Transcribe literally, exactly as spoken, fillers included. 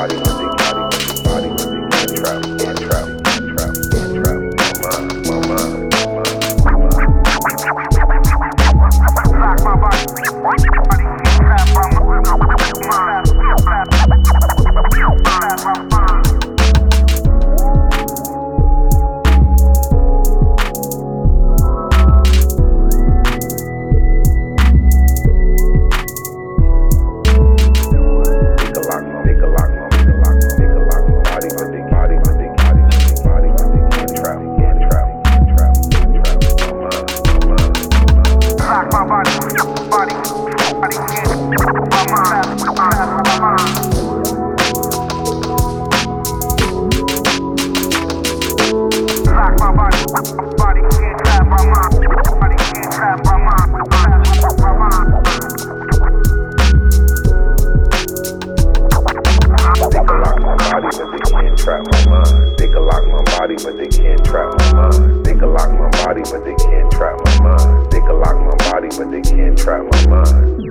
body, but they can't body, but they can't trap, can't trap, can't trap, can't trap. My mind, my mind, my mind, Lock my body, body can't trap my mind. Trap my mind. They can lock my body, but they can't trap my mind. They can lock my body, but they can't trap my mind. They can lock my body, but they can't trap my mind.